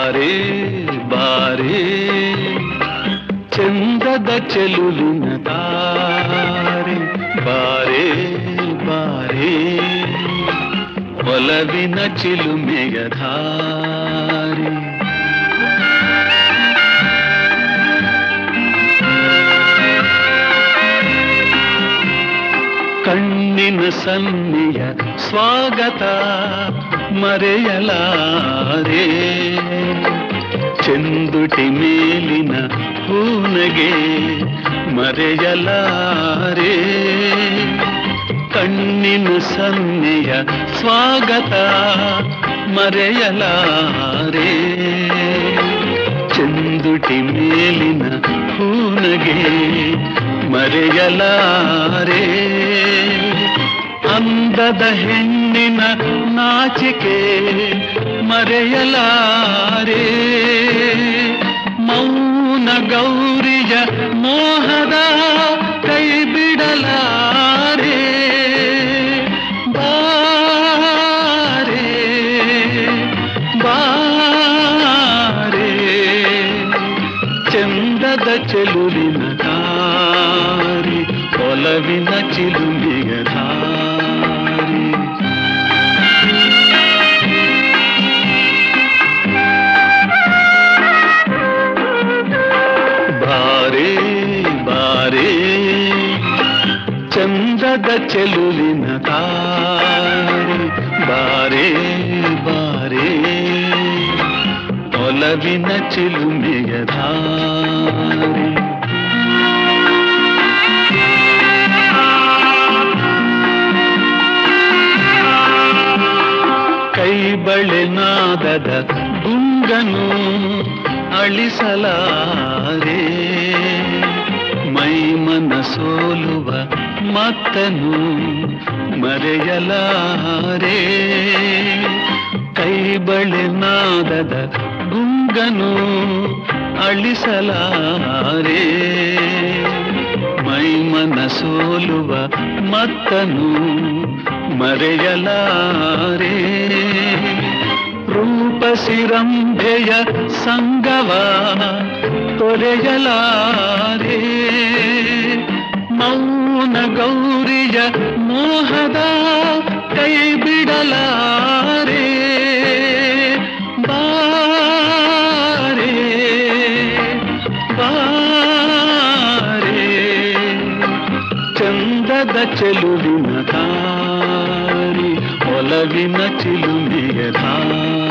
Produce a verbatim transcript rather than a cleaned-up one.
ಬಾರೆ ಬಾರೆ ಚಂದದ ಚೆಲುವಿನ ತಾರೆ, ಬಾರೆ ಬಾರೆ ಒಲವಿನ ಚಿಲುಮೆಯ ಧಾರೆ. ಕಣ್ಣಿನ ಸನ್ನಿಯ ಸ್ವಾಗತ ಮರೆಯಲಾರೆ, ಚೆಂದುಟಿ ಮೇಲಿನ ಹೂನಗೆ ಮರೆಯಲಾರೆ. ಕಣ್ಣಿನ ಸನ್ನಿಯ ಸ್ವಾಗತ ಮರೆಯಲಾರೆ, ಚೆಂದುಟಿ ಮೇಲಿನ ಹೂನಗೆ ಮರೆಯಲಾರೆ. ಅಂದದ ಹೆಣ್ಣಿನ ನಾಚಿಕೆ ಮರೆಯಲಾರೆ, ಮೌನ ಗೌರಿಯ ಮೋಹದ ಕೈ ಬಿಡಲಾರೆ. ಬಾರೆ ಬಾರೆ ಚಂದದ ಚೆಲುವಿನ ದಾರಿ, ಒಲವಿನ ಚಿಲುಮೆಯ ದಾರಿ. ಬಾರೆ ಬಾರೆ ಚಂದದ ಚೆಲುವಿನ ದಾರಿ, ಬಾರೆ ಬಾರೆ ಒಲವಿನ ಚಿಲುಮೆಯ ದಾರಿ. ಕೈ ಬಳೆನಾದದ ಗುಂಗನು ಅಳಿಸಲಾರೆ, ಮೈಮನ ಸೋಲುವ ಮತ್ತನು ಮರೆಯಲಾರೆ. ಕೈ ಬಳೆನಾದದ ಗುಂಗನು ಅಳಿಸಲಾರೆ, ಮೈಮನ ಸೋಲುವ ಮತ್ತನು ಮರೆಯಲಾರೆ. ರೂಪಸಿರಂಭೆಯ ಸಂಗವ ತೊರೆಯಲಾರೆ, ಮೌನ ಗೌರಿಯ ಮೋಹದ ಕೈ ಬಿಡಲಾರೆ. ಬಾರೆ ಬಾರೆ ಚಂದದ ಚೆಲುವಿನ ದಾರಿ, ಒಲವಿನ ಚಿಲುಮೆಯ ದಾರಿ.